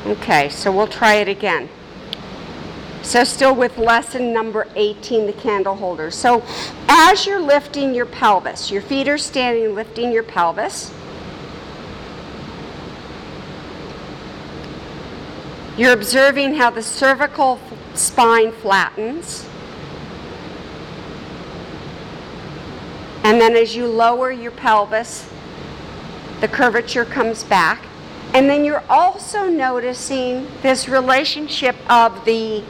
Okay, so we'll try it again. So still with lesson number 18, the candle holder. So as you're lifting your pelvis, your feet are standing, lifting your pelvis. You're observing how the cervical spine flattens. And then as you lower your pelvis, the curvature comes back. And then you're also noticing this relationship of the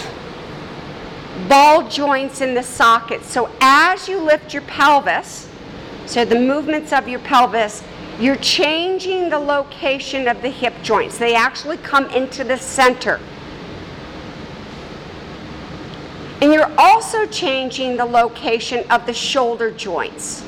ball joints in the sockets. So as you lift your pelvis, so the movements of your pelvis, you're changing the location of the hip joints. They actually come into the center. And you're also changing the location of the shoulder joints.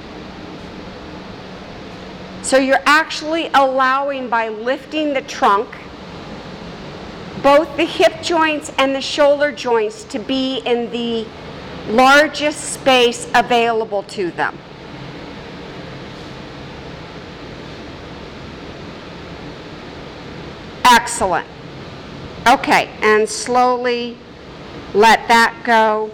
So you're actually allowing, by lifting the trunk, both the hip joints and the shoulder joints to be in the largest space available to them. Excellent. Okay, and slowly let that go.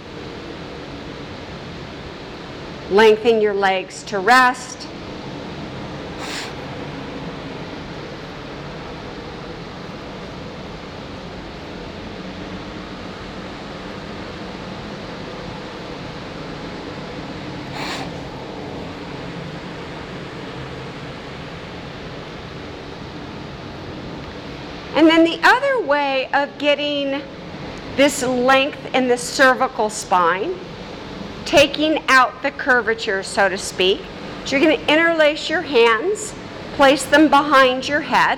Lengthen your legs to rest. And then the other way of getting this length in the cervical spine, taking out the curvature, so to speak, is you're going to interlace your hands, place them behind your head,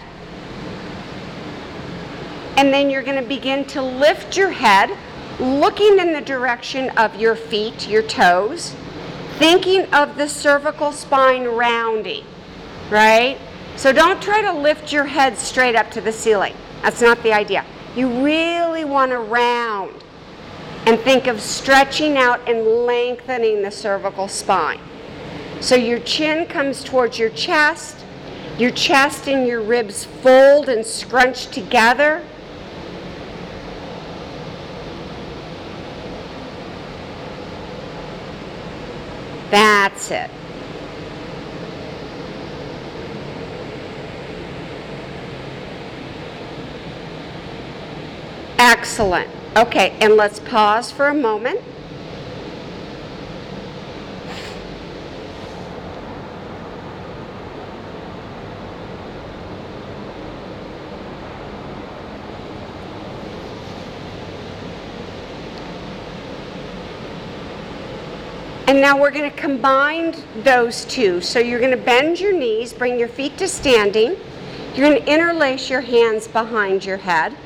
and then you're going to begin to lift your head, looking in the direction of your feet, your toes, thinking of the cervical spine rounding, right? So don't try to lift your head straight up to the ceiling. That's not the idea. You really want to round and think of stretching out and lengthening the cervical spine. So your chin comes towards your chest and your ribs fold and scrunch together. That's it. Excellent. Okay, and let's pause for a moment. And now we're going to combine those two. So you're going to bend your knees, bring your feet to standing. You're going to interlace your hands behind your head.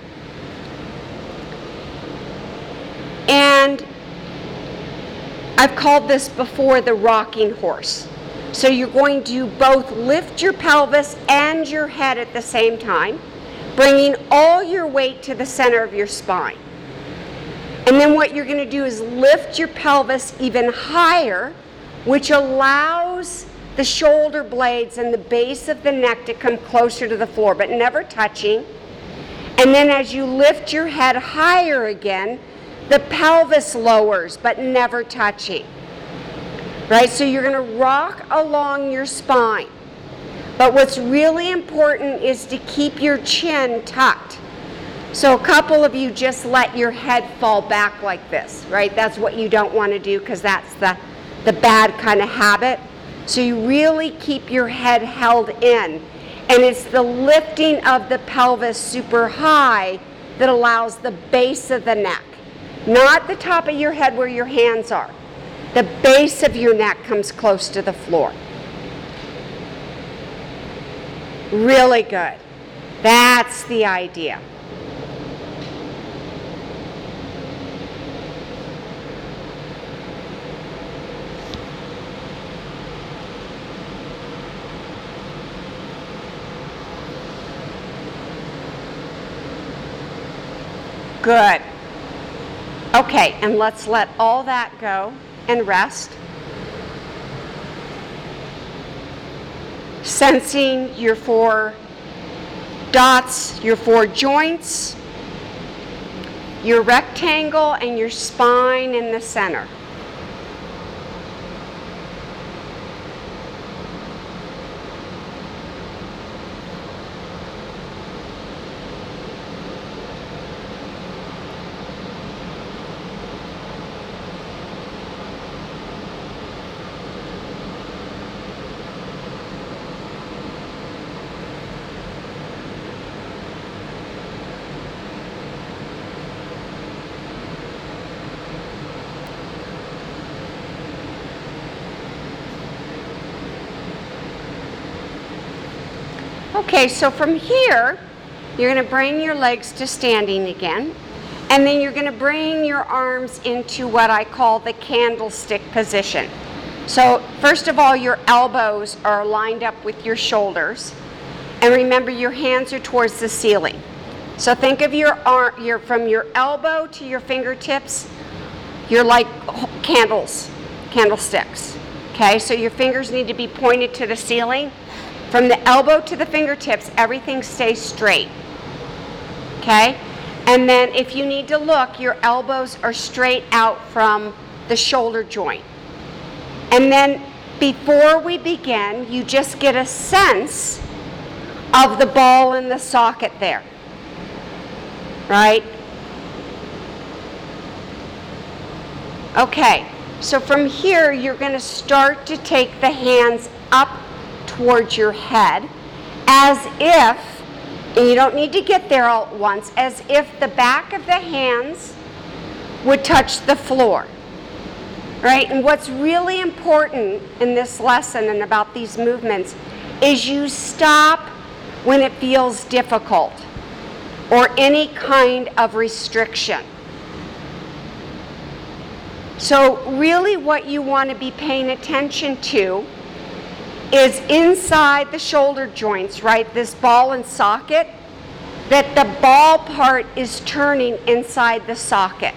And I've called this before the rocking horse. So you're going to both lift your pelvis and your head at the same time, bringing all your weight to the center of your spine. And then what you're going to do is lift your pelvis even higher, which allows the shoulder blades and the base of the neck to come closer to the floor, but never touching. And then as you lift your head higher again, the pelvis lowers, but never touching. Right? So you're going to rock along your spine. But what's really important is to keep your chin tucked. So a couple of you just let your head fall back like this, right? That's what you don't want to do because that's the bad kind of habit. So you really keep your head held in. And it's the lifting of the pelvis super high that allows the base of the neck. Not the top of your head where your hands are. The base of your neck comes close to the floor. Really good. That's the idea. Good. Okay, and let's let all that go and rest. Sensing your 4 dots your 4 joints, your rectangle, and your spine in the center. Okay, so from here, you're going to bring your legs to standing again, and then you're going to bring your arms into what I call the candlestick position. So first of all, your elbows are lined up with your shoulders, and remember your hands are towards the ceiling. So think of your arm, from your elbow to your fingertips, you're like candlesticks. Okay, so your fingers need to be pointed to the ceiling. From the elbow to the fingertips, everything stays straight. Okay? And then if you need to look, your elbows are straight out from the shoulder joint. And then before we begin, you just get a sense of the ball in the socket there. Right? Okay, so from here, you're going to start to take the hands up towards your head, as if, and you don't need to get there all at once, as if the back of the hands would touch the floor, right? And what's really important in this lesson and about these movements is you stop when it feels difficult or any kind of restriction. So really what you want to be paying attention to is inside the shoulder joints, right, this ball and socket, that the ball part is turning inside the socket.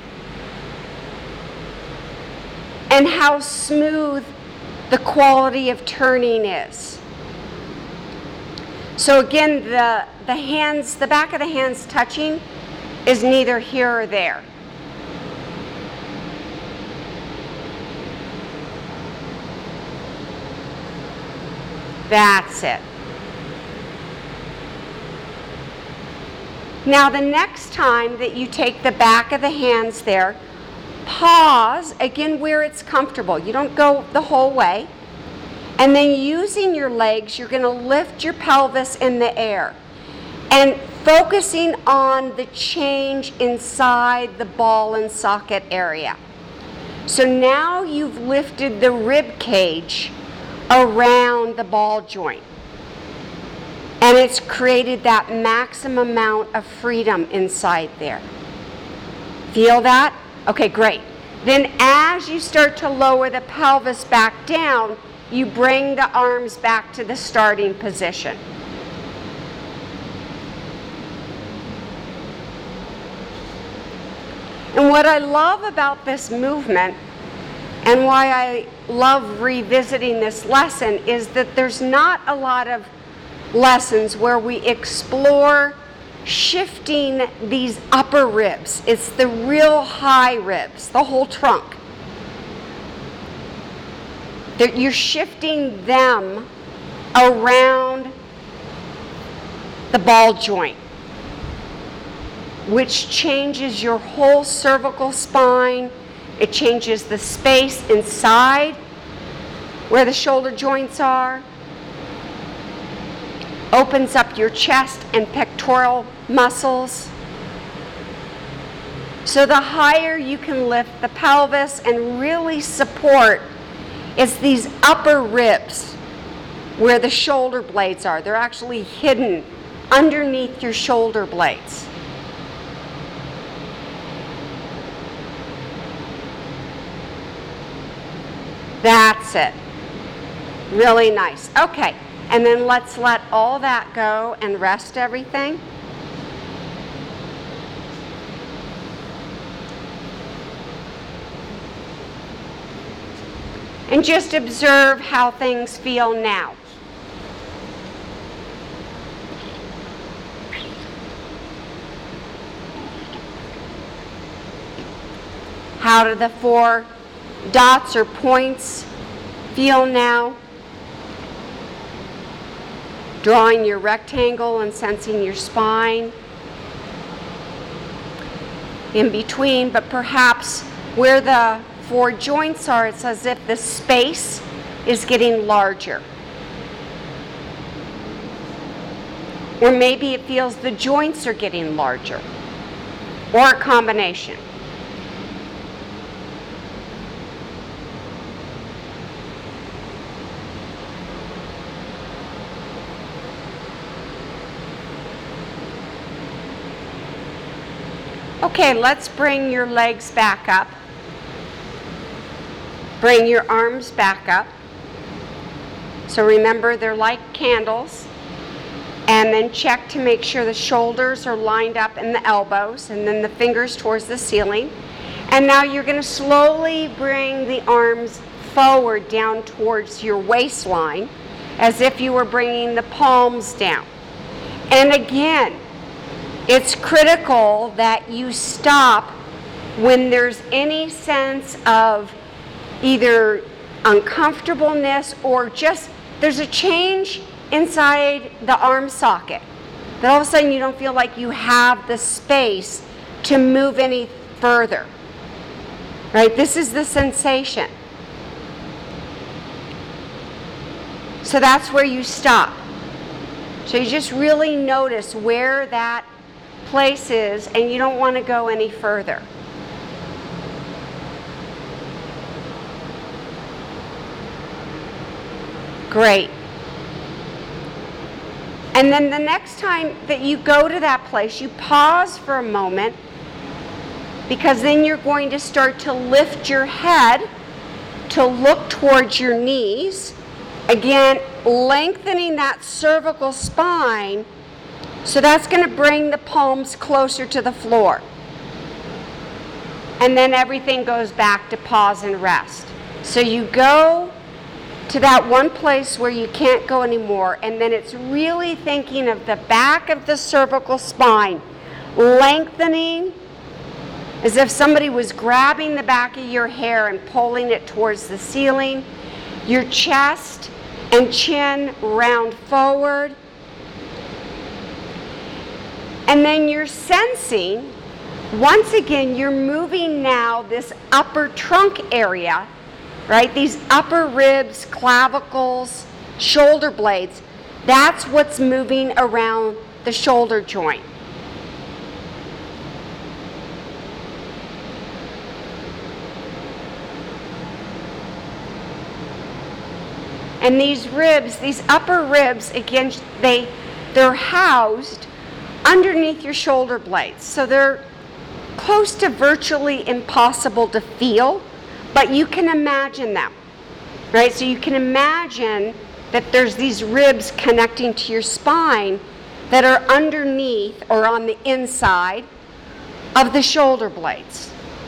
And how smooth the quality of turning is. So again, the hands, the back of the hands touching is neither here or there. That's it. Now the next time that you take the back of the hands there, pause, again where it's comfortable. You don't go the whole way. And then using your legs, you're going to lift your pelvis in the air. And focusing on the change inside the ball and socket area. So now you've lifted the rib cage around the ball joint. And it's created that maximum amount of freedom inside there. Feel that? Okay, great. Then as you start to lower the pelvis back down, you bring the arms back to the starting position. And what I love about this movement, and why I love revisiting this lesson, is that there's not a lot of lessons where we explore shifting these upper ribs. It's the real high ribs, the whole trunk. You're shifting them around the ball joint, which changes your whole cervical spine. It changes the space inside where the shoulder joints are, opens up your chest and pectoral muscles. So the higher you can lift the pelvis and really support, it's these upper ribs where the shoulder blades are. They're actually hidden underneath your shoulder blades. That's it. Really nice. Okay, and then let's let all that go and rest everything. And just observe how things feel now. How do the 4 dots or points feel now? Drawing your rectangle and sensing your spine in between, but perhaps where the 4 joints are, it's as if the space is getting larger. Or maybe it feels the joints are getting larger, or a combination. Okay, let's bring your legs back up. Bring your arms back up. So remember, they're like candles. And then check to make sure the shoulders are lined up in the elbows, and then the fingers towards the ceiling. And now you're going to slowly bring the arms forward down towards your waistline, as if you were bringing the palms down. And again, it's critical that you stop when there's any sense of either uncomfortableness or just there's a change inside the arm socket, that all of a sudden you don't feel like you have the space to move any further. Right? This is the sensation. So that's where you stop. So you just really notice where that place is, and you don't want to go any further. Great. And then the next time that you go to that place, you pause for a moment, because then you're going to start to lift your head to look towards your knees. Again, lengthening that cervical spine. So that's going to bring the palms closer to the floor. And then everything goes back to pause and rest. So you go to that one place where you can't go anymore, and then it's really thinking of the back of the cervical spine, lengthening as if somebody was grabbing the back of your hair and pulling it towards the ceiling. Your chest and chin round forward. And then you're sensing, once again, you're moving now this upper trunk area, right? These upper ribs, clavicles, shoulder blades, that's what's moving around the shoulder joint. And these ribs, these upper ribs, again, they're housed underneath your shoulder blades. So they're close to virtually impossible to feel, but you can imagine them, right? So you can imagine that there's these ribs connecting to your spine that are underneath or on the inside of the shoulder blades.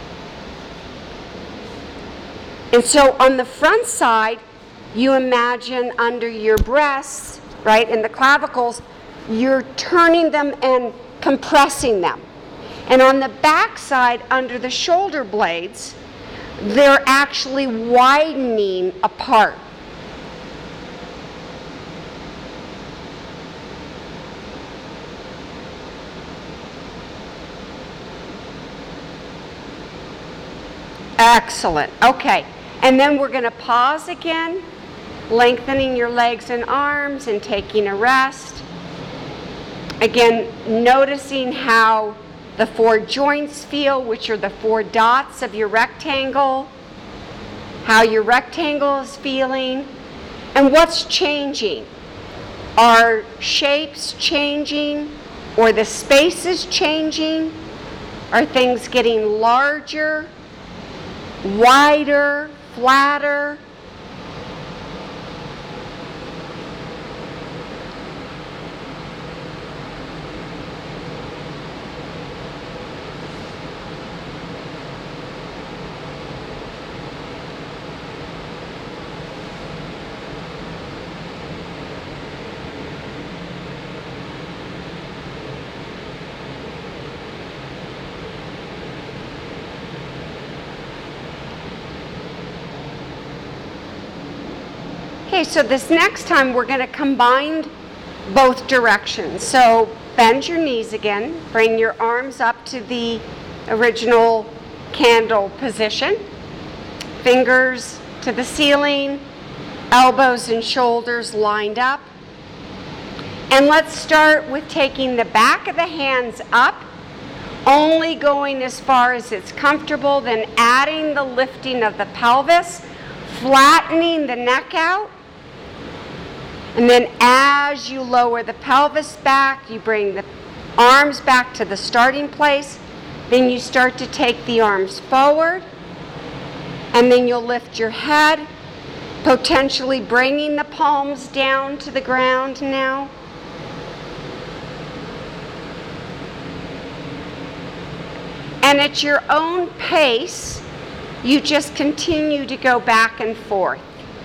And so on the front side, you imagine under your breasts, right, and the clavicles, you're turning them and compressing them. And on the back side, under the shoulder blades, they're actually widening apart. Excellent. Okay. And then we're going to pause again, lengthening your legs and arms and taking a rest. Again, noticing how the 4 joints feel, which are the 4 dots of your rectangle, how your rectangle is feeling, and what's changing. Are shapes changing, or the spaces changing? Are things getting larger, wider, flatter? Okay, so this next time we're going to combine both directions. So bend your knees again, bring your arms up to the original candle position, fingers to the ceiling, elbows and shoulders lined up. And let's start with taking the back of the hands up, only going as far as it's comfortable, then adding the lifting of the pelvis, flattening the neck out. And then as you lower the pelvis back, you bring the arms back to the starting place. Then you start to take the arms forward. And then you'll lift your head, potentially bringing the palms down to the ground now. And at your own pace, you just continue to go back and forth.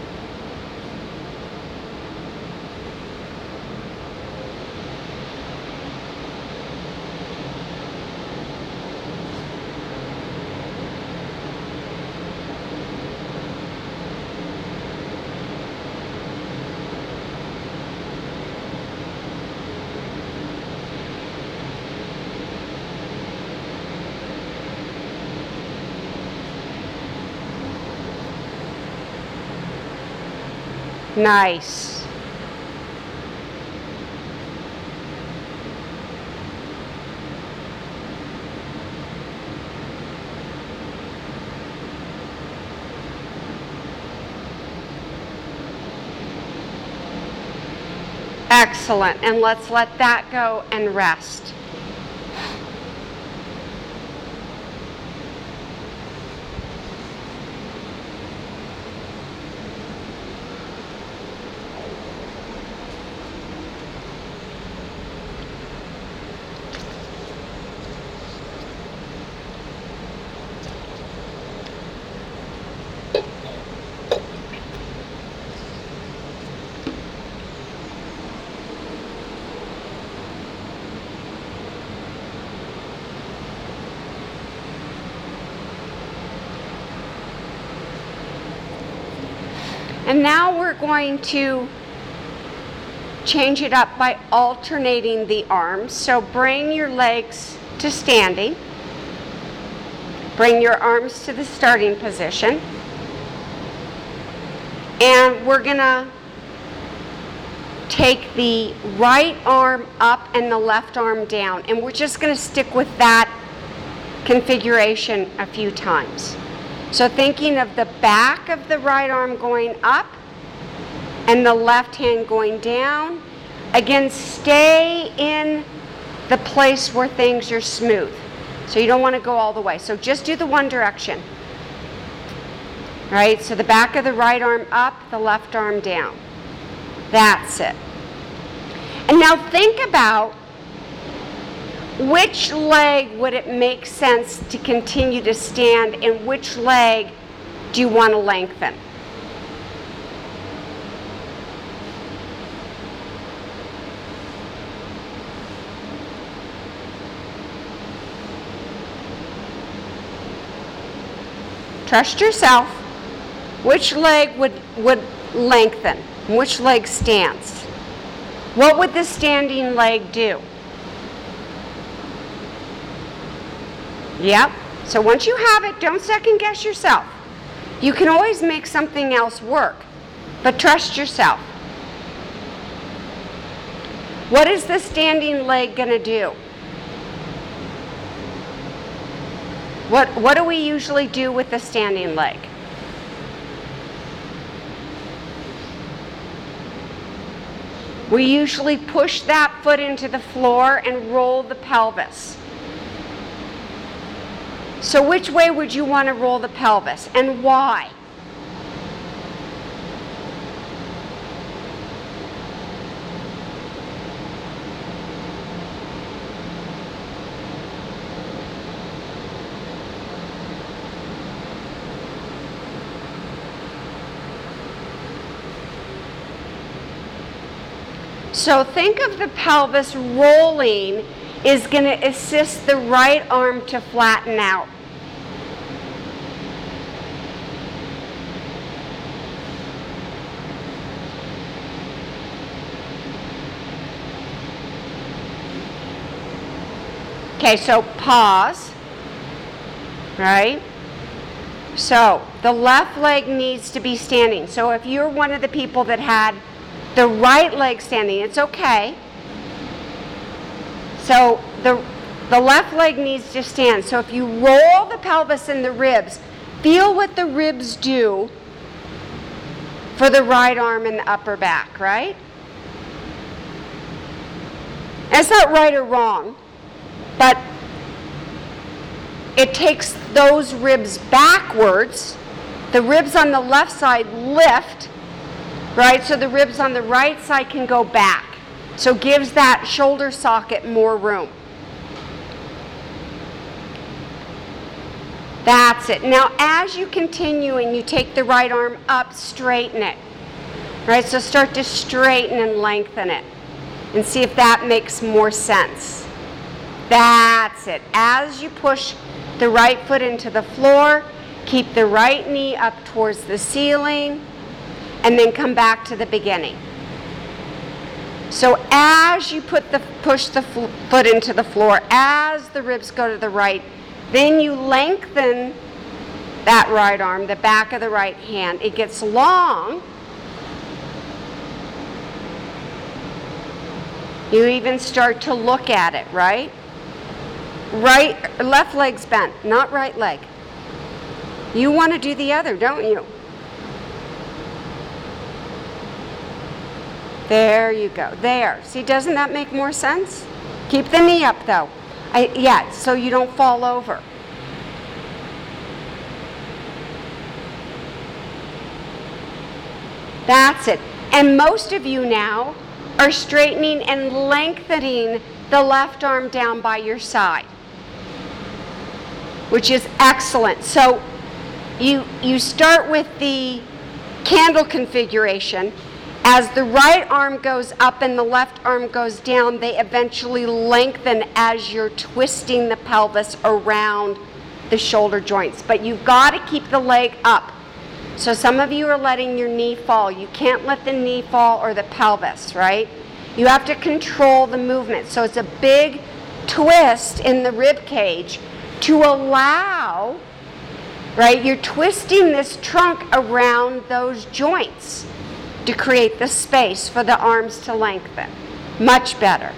Nice. Excellent. And let's let that go and rest. And now we're going to change it up by alternating the arms. So bring your legs to standing. Bring your arms to the starting position. And we're going to take the right arm up and the left arm down. And we're just going to stick with that configuration a few times. So thinking of the back of the right arm going up and the left hand going down. Again, stay in the place where things are smooth. So you don't want to go all the way. So just do the one direction. All right, so the back of the right arm up, the left arm down. That's it. And now think about which leg would it make sense to continue to stand, and which leg do you want to lengthen? Trust yourself. Which leg would lengthen? Which leg stands? What would the standing leg do? Yep. So once you have it, don't second guess yourself. You can always make something else work, but trust yourself. What is the standing leg going to do? What do we usually do with the standing leg? We usually push that foot into the floor and roll the pelvis. So which way would you want to roll the pelvis, and why? So think of the pelvis rolling is going to assist the right arm to flatten out. Okay, so pause, right? So the left leg needs to be standing. So if you're one of the people that had the right leg standing, it's okay. So the left leg needs to stand. So if you roll the pelvis and the ribs, feel what the ribs do for the right arm and the upper back, right? It's not right or wrong, but it takes those ribs backwards. The ribs on the left side lift, right? So the ribs on the right side can go back. So it gives that shoulder socket more room. That's it. Now as you continue and you take the right arm up, straighten it. Right? So start to straighten and lengthen it. And see if that makes more sense. That's it. As you push the right foot into the floor, keep the right knee up towards the ceiling, and then come back to the beginning. So as you push the foot into the floor, as the ribs go to the right, then you lengthen that right arm, the back of the right hand. It gets long. You even start to look at it, right? Left leg's bent, not right leg. You want to do the other, don't you? There you go. There. See, doesn't that make more sense? Keep the knee up, though. Yeah, so you don't fall over. That's it. And most of you now are straightening and lengthening the left arm down by your side, which is excellent. So you start with the candle configuration. As the right arm goes up and the left arm goes down, they eventually lengthen as you're twisting the pelvis around the shoulder joints. But you've got to keep the leg up. So some of you are letting your knee fall. You can't let the knee fall or the pelvis, right? You have to control the movement. So it's a big twist in the rib cage to allow, right? You're twisting this trunk around those joints to create the space for the arms to lengthen. Much better.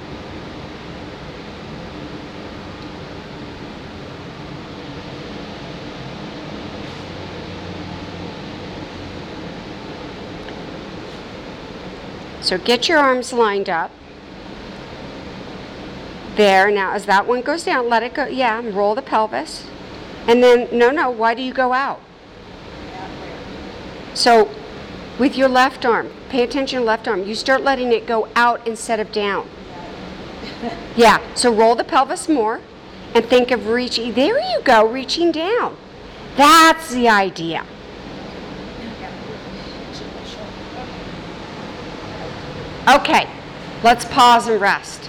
So get your arms lined up. There, now as that one goes down, let it go, yeah, roll the pelvis. And then, no, why do you go out? So with your left arm, pay attention to left arm, you start letting it go out instead of down. Yeah, so roll the pelvis more and think of reaching, there you go, reaching down. That's the idea. Okay, let's pause and rest.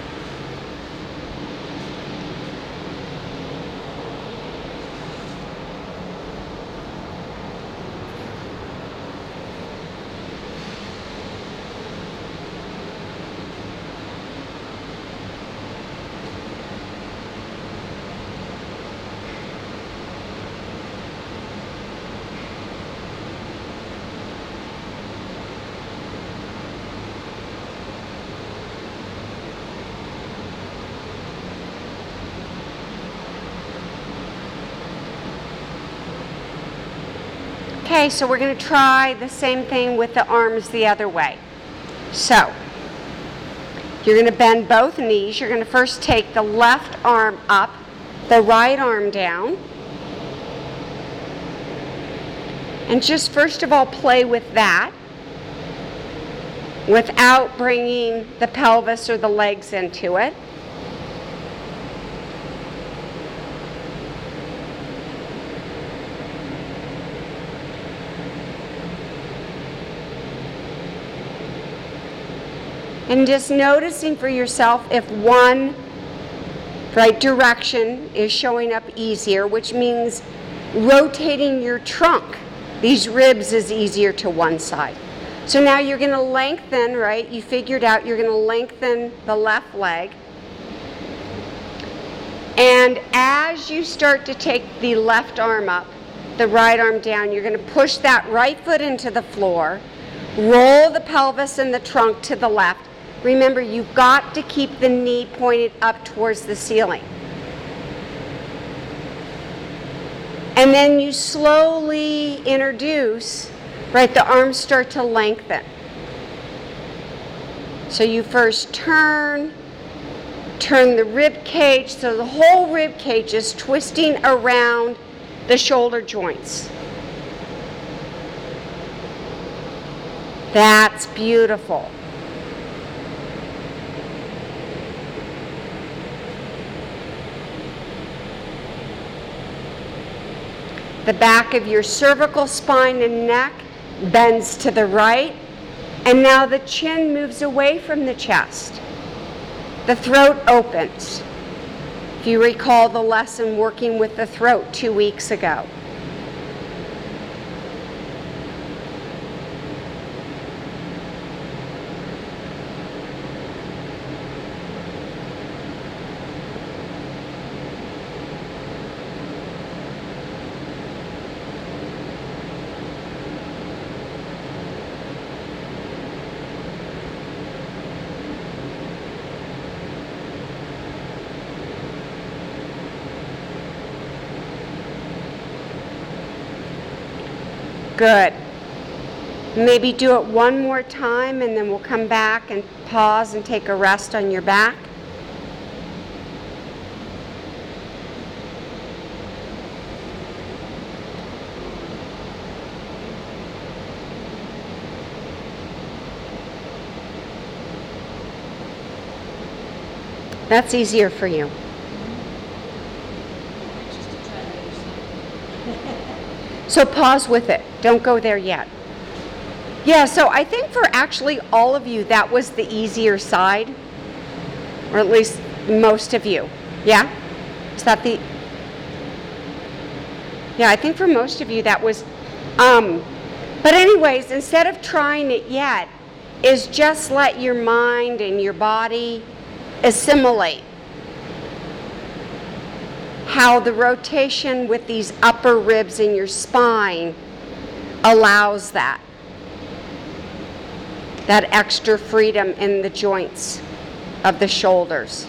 Okay, so we're going to try the same thing with the arms the other way. So, you're going to bend both knees. You're going to first take the left arm up, the right arm down. And just first of all, play with that without bringing the pelvis or the legs into it. And just noticing for yourself if one right direction is showing up easier, which means rotating your trunk. These ribs is easier to one side. So now you're going to lengthen, right? You figured out you're going to lengthen the left leg. And as you start to take the left arm up, the right arm down, you're going to push that right foot into the floor, roll the pelvis and the trunk to the left. Remember, you've got to keep the knee pointed up towards the ceiling. And then you slowly introduce, right, the arms start to lengthen. So you first turn the rib cage, so the whole rib cage is twisting around the shoulder joints. That's beautiful. The back of your cervical spine and neck bends to the right, and now the chin moves away from the chest. The throat opens. If you recall the lesson working with the throat 2 weeks ago. Good. Maybe do it one more time and then we'll come back and pause and take a rest on your back. That's easier for you. So pause with it. Don't go there yet. Yeah, so I think for actually all of you, that was the easier side. Or at least most of you. Yeah? Is that the... Yeah, I think for most of you that was... But anyways, instead of trying it yet, is just let your mind and your body assimilate how the rotation with these upper ribs in your spine allows that extra freedom in the joints of the shoulders.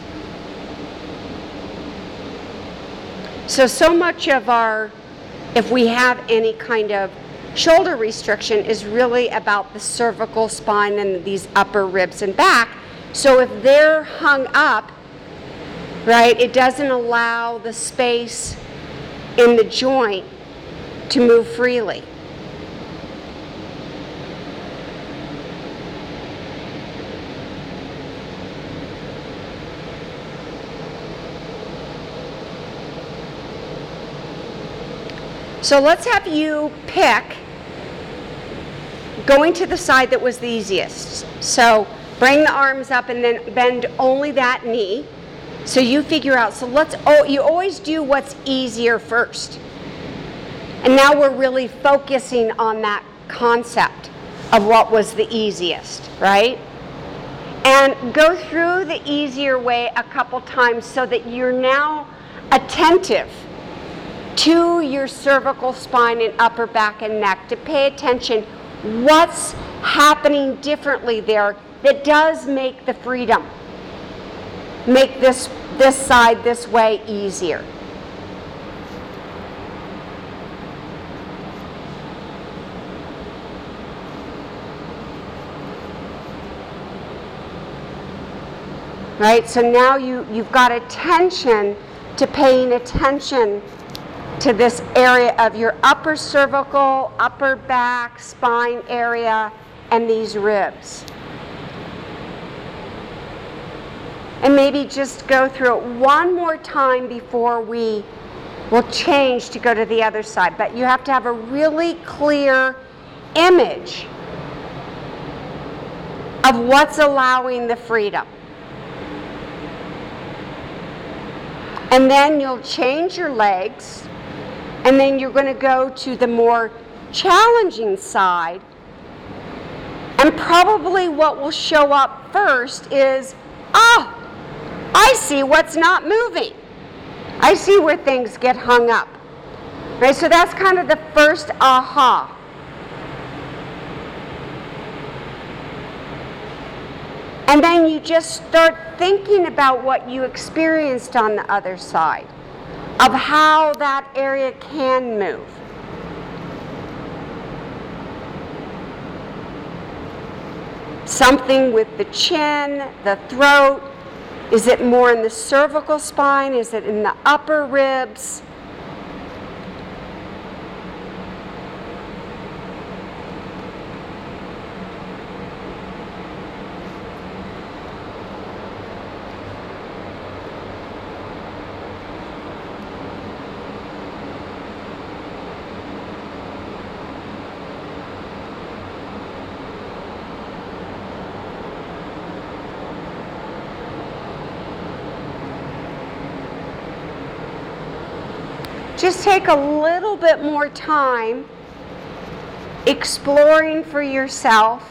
So much of our, if we have any kind of shoulder restriction, is really about the cervical spine and these upper ribs and back. So if they're hung up, right, it doesn't allow the space in the joint to move freely. So let's have you pick going to the side that was the easiest. So bring the arms up and then bend only that knee. So you figure out, you always do what's easier first. And now we're really focusing on that concept of what was the easiest, right? And go through the easier way a couple times so that you're now attentive to your cervical spine and upper back and neck to pay attention what's happening differently there that does make the freedom. Make this side this way easier. Right? So now you've got attention to paying attention to this area of your upper cervical, upper back, spine area, and these ribs. And maybe just go through it one more time before we will change to go to the other side. But you have to have a really clear image of what's allowing the freedom. And then you'll change your legs, and then you're going to go to the more challenging side. And probably what will show up first is, I see what's not moving. I see where things get hung up. Right? So that's kind of the first aha. And then you just start thinking about what you experienced on the other side, of how that area can move. Something with the chin, the throat. Is it more in the cervical spine? Is it in the upper ribs? Just take a little bit more time exploring for yourself,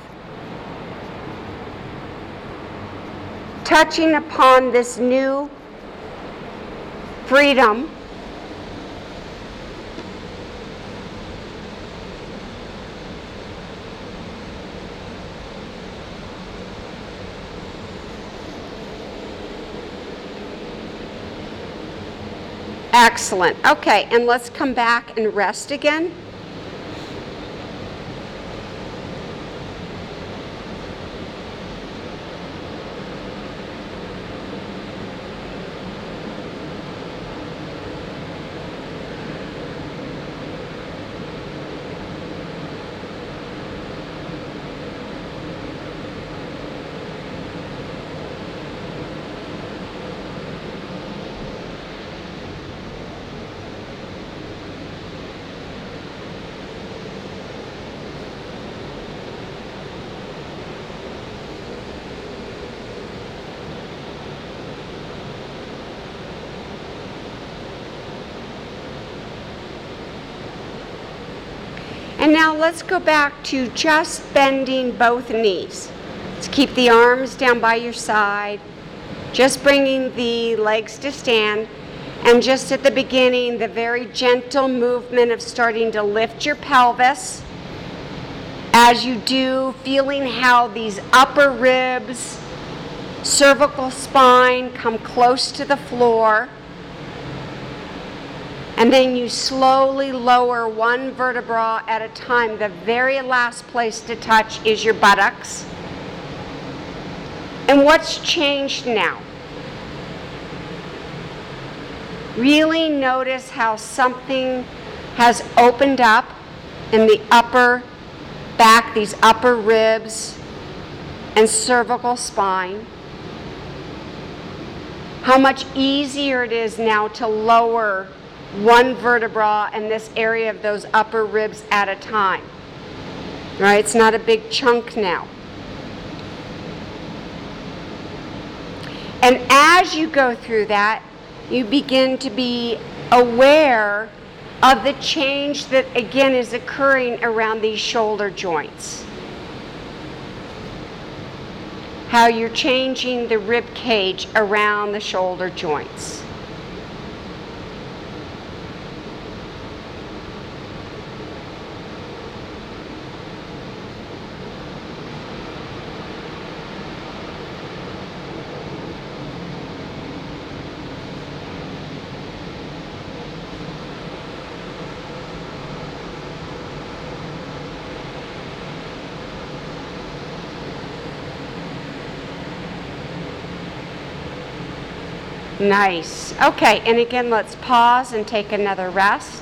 touching upon this new freedom. Excellent. Okay, and let's come back and rest again. And now let's go back to just bending both knees. Let's keep the arms down by your side, just bringing the legs to stand, and just at the beginning, the very gentle movement of starting to lift your pelvis. As you do, feeling how these upper ribs, cervical spine come close to the floor. And then you slowly lower one vertebra at a time. The very last place to touch is your buttocks. And what's changed now? Really notice how something has opened up in the upper back, these upper ribs and cervical spine. How much easier it is now to lower one vertebra in this area of those upper ribs at a time. Right? It's not a big chunk now. And as you go through that, you begin to be aware of the change that again is occurring around these shoulder joints. How you're changing the rib cage around the shoulder joints. Nice. Okay, and again, let's pause and take another rest.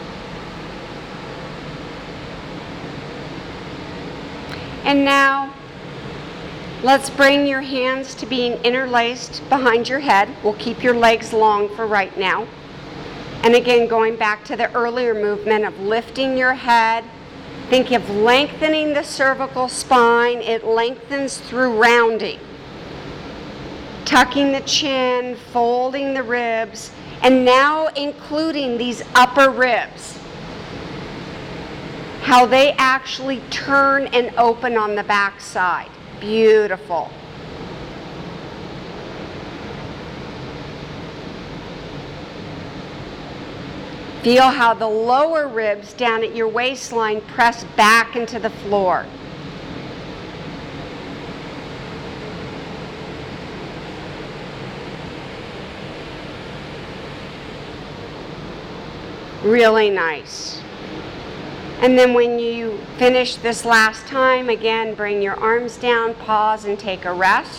And now Let's bring your hands to being interlaced behind your head. We'll keep your legs long for right now. And again, going back to the earlier movement of lifting your head, think of lengthening the cervical spine. It lengthens through rounding. Tucking the chin, folding the ribs, and now including these upper ribs. How they actually turn and open on the back side. Beautiful. Feel how the lower ribs down at your waistline press back into the floor. Really nice. And then when you finish this last time, again, bring your arms down, pause, and take a rest.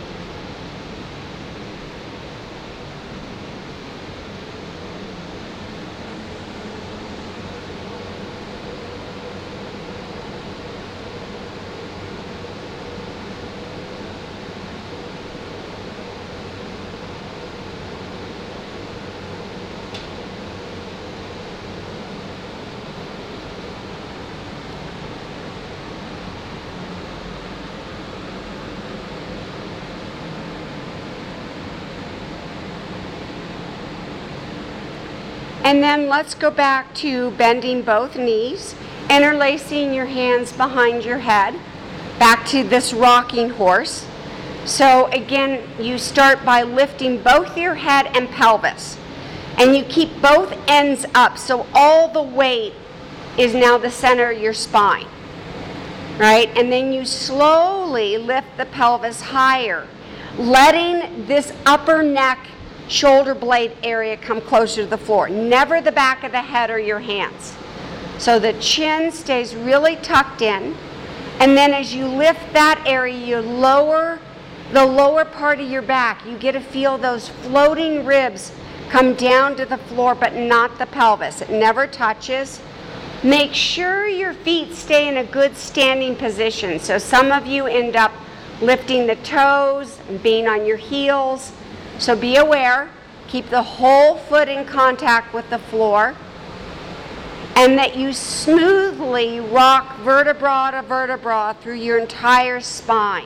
And then let's go back to bending both knees, interlacing your hands behind your head, back to this rocking horse. So again, you start by lifting both your head and pelvis. And you keep both ends up, so all the weight is now the center of your spine. Right? And then you slowly lift the pelvis higher, letting this upper neck shoulder blade area come closer to the floor. Never the back of the head or your hands. So the chin stays really tucked in. And then as you lift that area, you lower the lower part of your back. You get to feel those floating ribs come down to the floor, but not the pelvis. It never touches. Make sure your feet stay in a good standing position. So some of you end up lifting the toes and being on your heels. So be aware, keep the whole foot in contact with the floor, and that you smoothly rock vertebra to vertebra through your entire spine.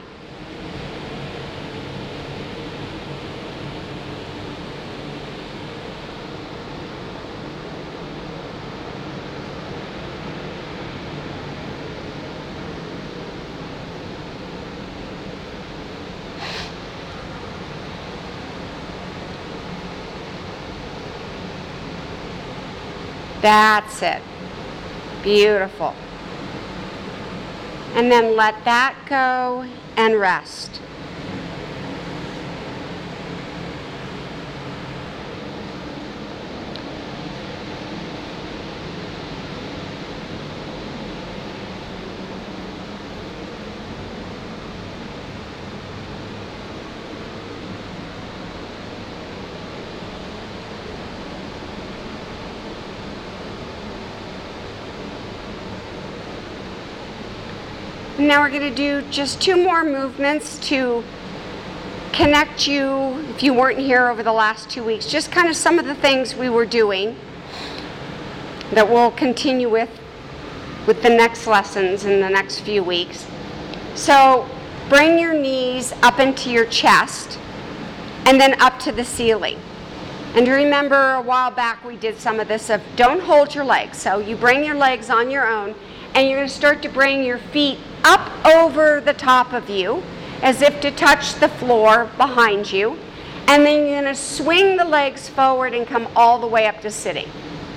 That's it. Beautiful. And then let that go and rest. Now we're going to do just 2 more movements to connect you, if you weren't here over the last 2 weeks, just kind of some of the things we were doing that we'll continue with the next lessons in the next few weeks. So bring your knees up into your chest and then up to the ceiling. And remember a while back we did some of this of don't hold your legs. So you bring your legs on your own and you're going to start to bring your feet up over the top of you as if to touch the floor behind you. And then you're going to swing the legs forward and come all the way up to sitting.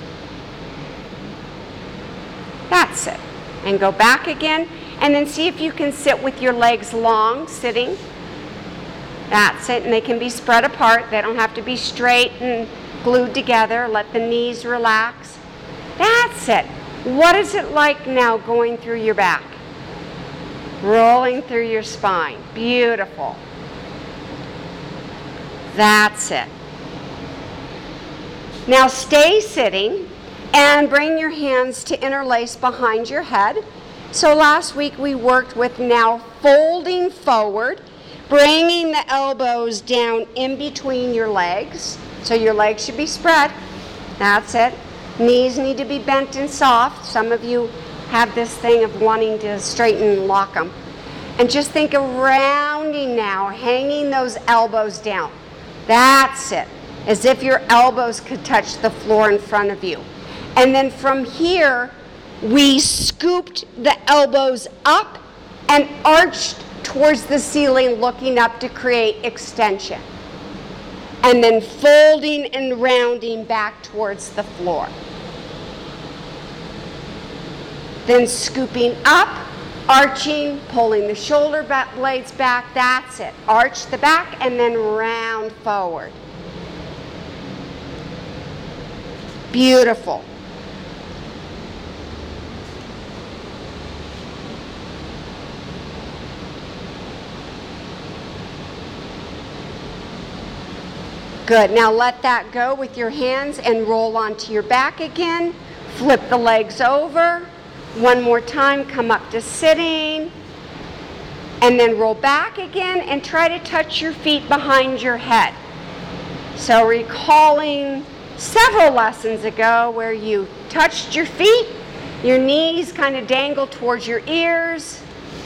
That's it. And go back again. And then see if you can sit with your legs long, sitting. That's it. And they can be spread apart. They don't have to be straight and glued together. Let the knees relax. That's it. What is it like now going through your back? Rolling through your spine. Beautiful. That's it. Now stay sitting and bring your hands to interlace behind your head. So last week we worked with now folding forward, bringing the elbows down in between your legs. So your legs should be spread. That's it. Knees need to be bent and soft. Some of you have this thing of wanting to straighten and lock them. And just think of rounding now, hanging those elbows down. That's it. As if your elbows could touch the floor in front of you. And then from here, we scooped the elbows up and arched towards the ceiling, looking up to create extension. And then folding and rounding back towards the floor. Then scooping up, arching, pulling the shoulder blades back. That's it. Arch the back and then round forward. Beautiful. Good. Now let that go with your hands and roll onto your back again. Flip the legs over. One more time, come up to sitting. And then roll back again and try to touch your feet behind your head. So recalling several lessons ago where you touched your feet, your knees kind of dangle towards your ears.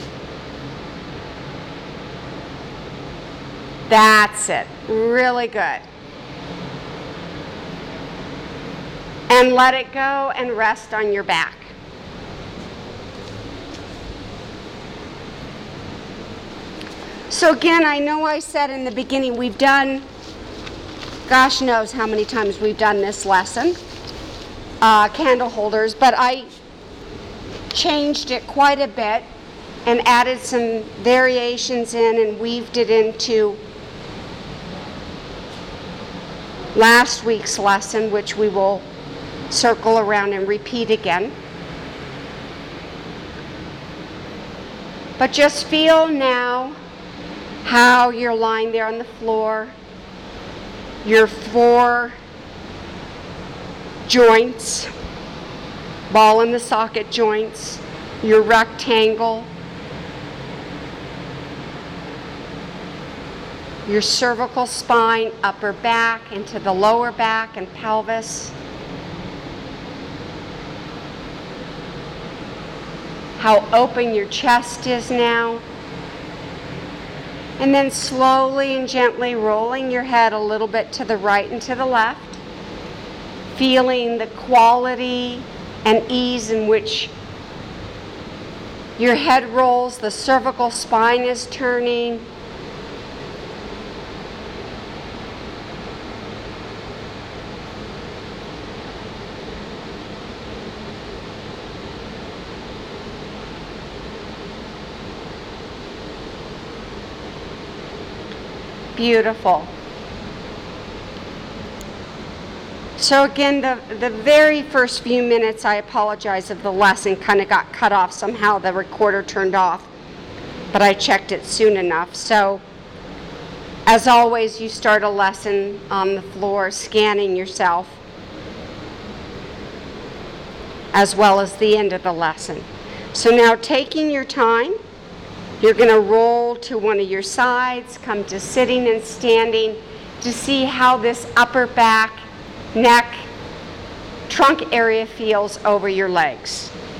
That's it. Really good. And let it go and rest on your back. So again, I know I said in the beginning we've done, gosh knows how many times we've done this lesson, candle holders, but I changed it quite a bit and added some variations in and weaved it into last week's lesson, which we will circle around and repeat again. But just feel now how you're lying there on the floor, your 4 joints, ball in the socket joints, your rectangle, your cervical spine, upper back, into the lower back and pelvis. How open your chest is now. And then slowly and gently rolling your head a little bit to the right and to the left. Feeling the quality and ease in which your head rolls, the cervical spine is turning. Beautiful. So again, the very first few minutes, I apologize if the lesson kind of got cut off somehow, the recorder turned off, but I checked it soon enough. So as always, you start a lesson on the floor scanning yourself, as well as the end of the lesson. So now taking your time, you're going to roll to one of your sides, come to sitting and standing to see how this upper back, neck, trunk area feels over your legs.